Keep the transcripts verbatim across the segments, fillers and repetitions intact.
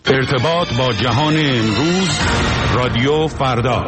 ارتباط با جهان امروز، رادیو فردا.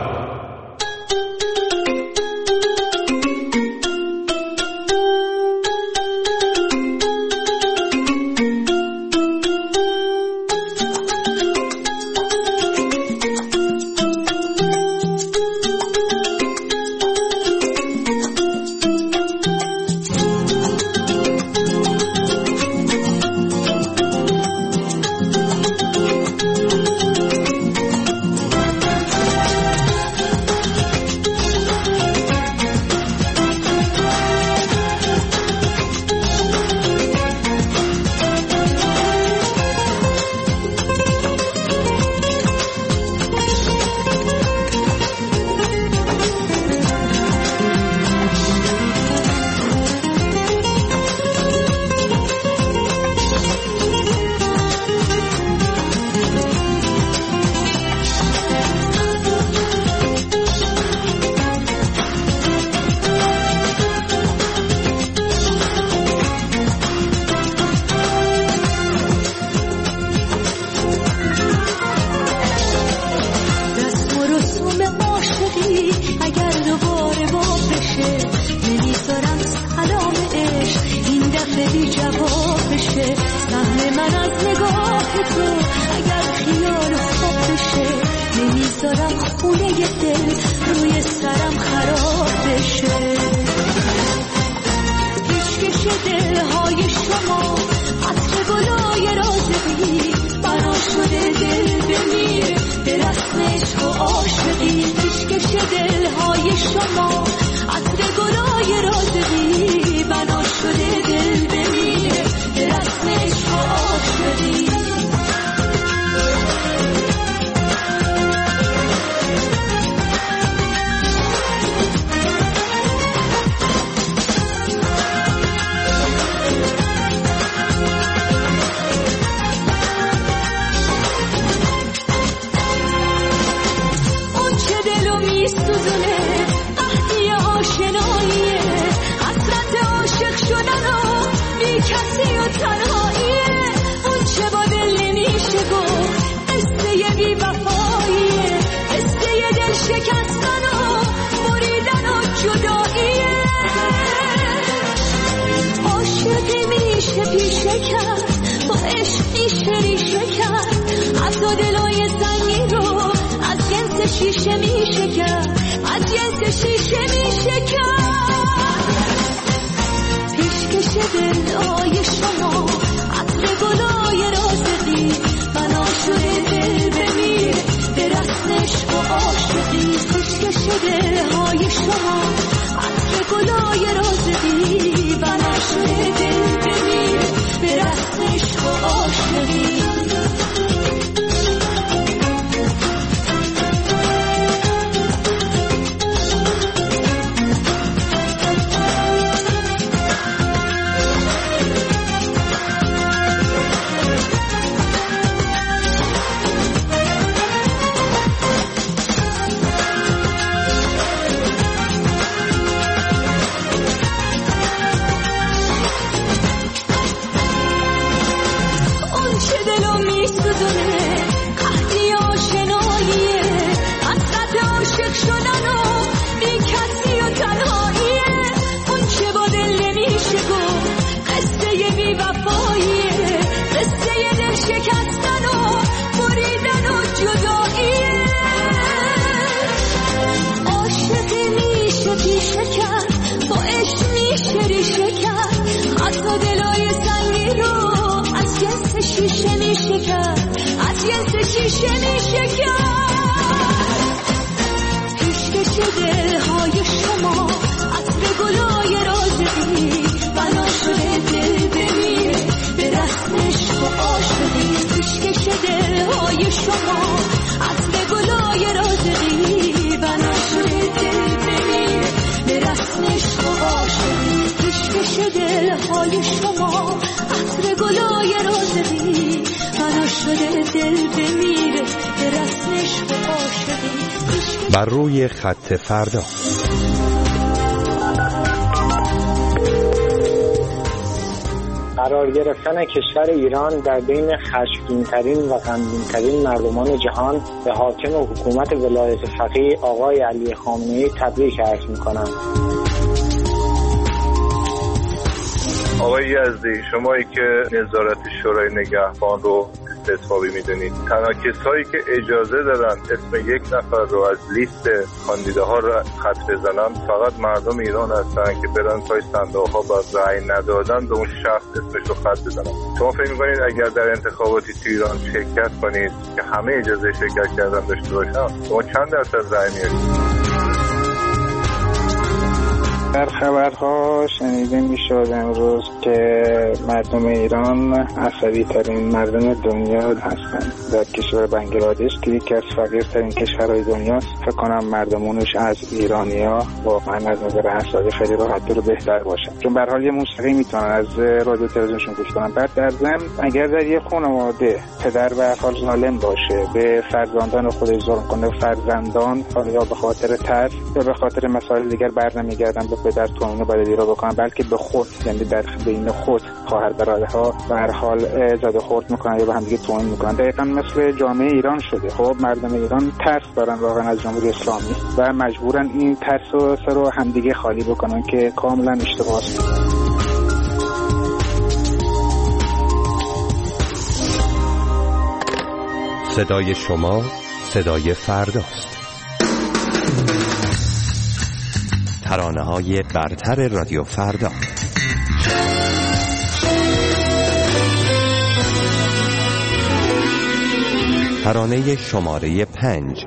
بر روی خط فردا. قرار گرفتن کشور ایران در بین خشمگین‌ترین و غمگین‌ترین مردمان جهان به حاکم حکومت ولایت فقیه آقای علی خامنه‌ای تبریک عرض می‌کنم. آقای یزدی، شمایی که نظارت شورای نگهبان رو استثبابی میدونید، تنها کسایی که اجازه دادن اسم یک نفر رو از لیست کاندیداها رو خط بزنن فقط مردم ایران هستن که برن پای صندوق‌ها با رأی ندادن به اون شخص اسمش رو خط بزنن. شما فکر می‌کنید اگر در انتخاباتی تو ایران شرکت کنید که همه اجازه شرکت کردن داشته باشن، شما چند درصد رأی میارید؟ در خبرها شنیده میشد امروز که مردم ایران عصبی ترین مردم دنیا هستند. در کشور بنگلادش که یکی از فقیرترین کشورهای دنیاست، فکر کنم مردمونش از ایرانیا واقعا از نظر عصبی خیلی راحت رو بهتر باشن، چون به هر حال یه موسیقی میتونن از رادیو تلویزیونشون گوش کنن. بعد در ضمن اگر در یه خانواده پدر به هر حال ظالم باشه، به فرزندان خودش ظلم کنه، فرزندان یا به خاطر ترس یا به خاطر مسائل دیگر برنمیگردن به پدر توهین بدی را بکنن، بلکه به خود، یعنی در بین خود خواهر برادرها به هر حال زد و خورد میکنن یا به هم دیگه توهین میکنن. دقیقاً مثل جامعه ایران شده. خب مردم ایران ترس دارن واقعا از جمهوری اسلامی و مجبورن این ترس و سر رو همدیگه خالی بکنن که کاملا اشتباهه. صدای شما صدای فرداست. ترانه‌های برتر رادیو فردا. ترانه شماره پنج.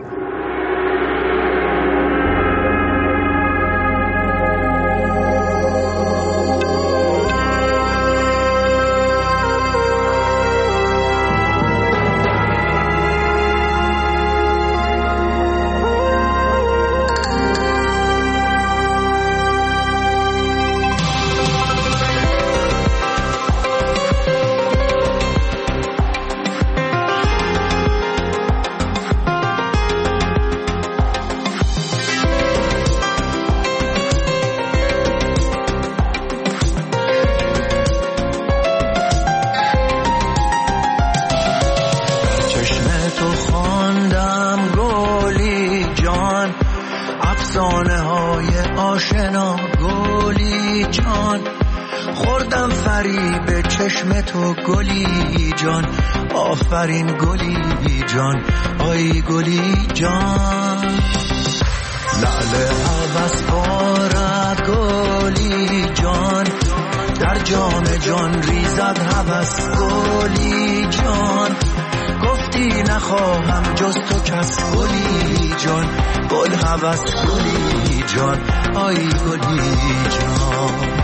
آشنا گلی جان، خوردم فریب چشم تو گلی جان، آفرین گلی جان، آی گلی جان. لعل هوس بارد گلی جان، در جام جان ریزد هوس گلی جان. گفتی نخواهم جز تو کس گلی جان، گل هوس گلی جان، آی گلی جان.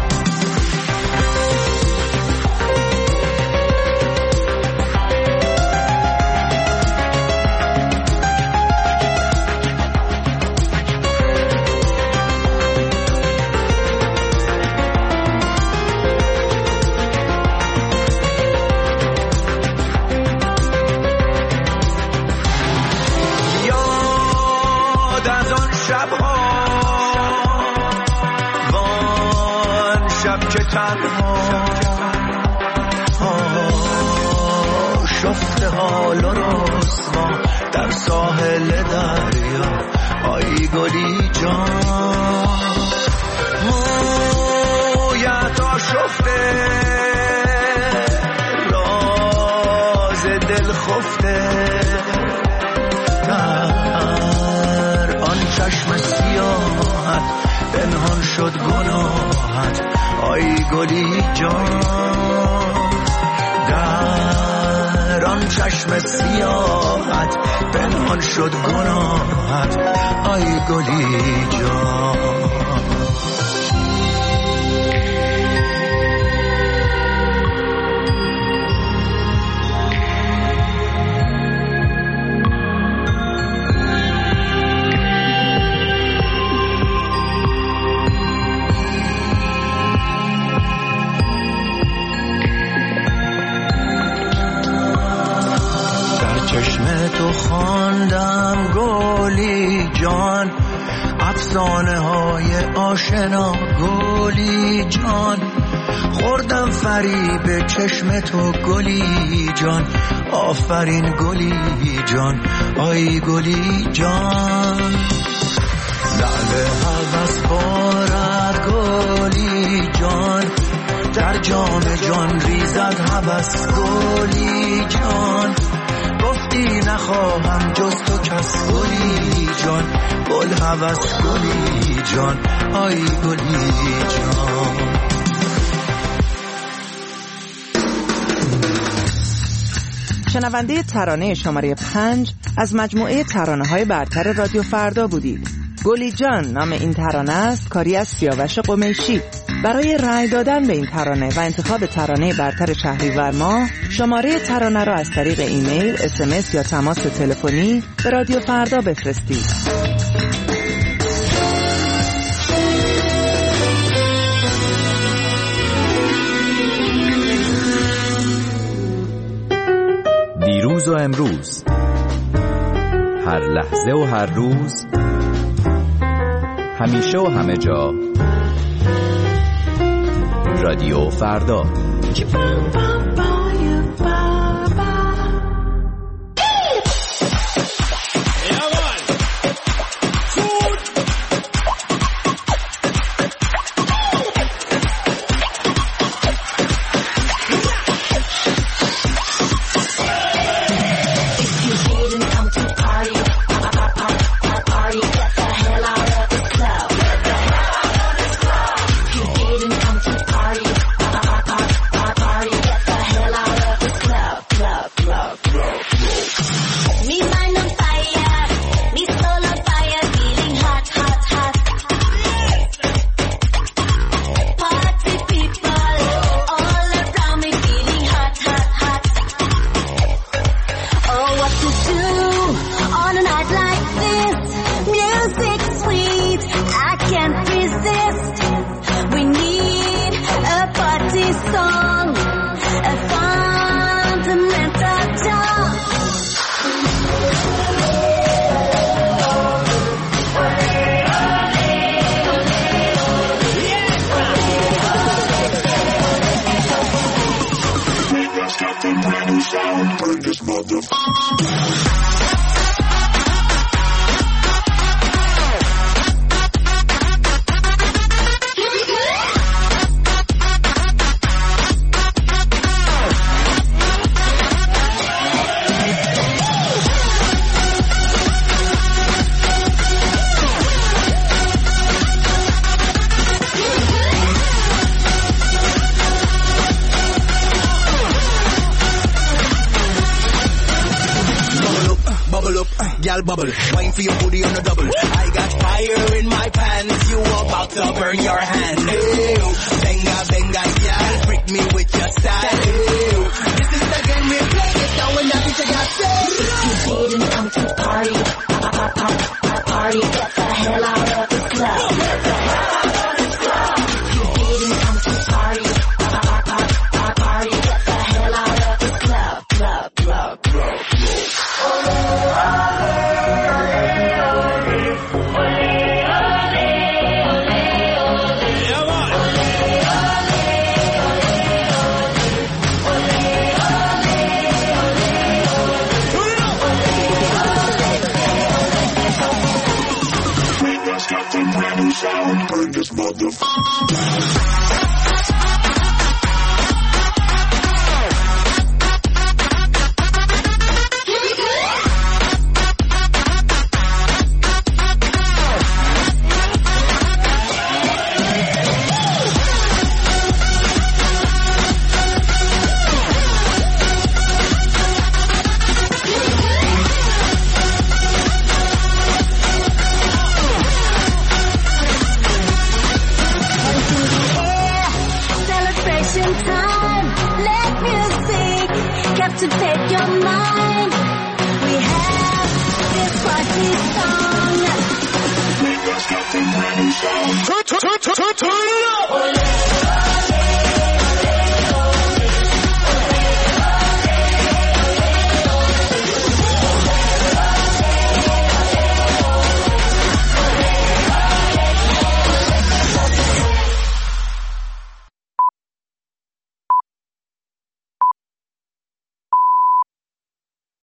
شفته حال و رسوا در ساحل دریا، آی گلی جان. مویت آشفته راز دل خفته، در آن چشم سیاحت پنهان شد گناهت، آی گلی جان. در آن چشم سیاحت پنهان شد گناهت، آی گلی جان. تو خواندم گلی جان، افسانه های آشنا گلی جان. خوردم فریب چشم تو گلی جان، آفرین گلی جان، آی گلی جان. لعل هوس بارد گلی جان، در جام جان ریزد هوس گلی جان. گفتی نخواهم جز تو کس گلی جان، گل هوس گلی جان، آی گلی جان. شنونده ترانه شماره پنج از مجموعه ترانه‌های برتر رادیو فردا بودید. گلی جان نام این ترانه است، کاری از سیاوش قمیشی. برای رأی دادن به این ترانه و انتخاب ترانه برتر شهریور ماه، شماره ترانه را از طریق ایمیل، اس ام اس یا تماس تلفنی به رادیو فردا بفرستید. دیروز و امروز، هر لحظه و هر روز، همیشه و همه جا، رادیو فردا. Gal bubble, wine for your booty on a double. I got fire in my pants, you about to burn your hand. Ew, benga benga, gal, freak me with your style. Ew, this is the game we play. It down when that bitch got sick. You didn't come to party, party, get the hell out of the club. Get the hell out of the club. You didn't come to party, party, get the hell out of the club, club, club, club. Sound, burn this motherfucker. To take your mind, we have this party song. Make us got the brand new sound.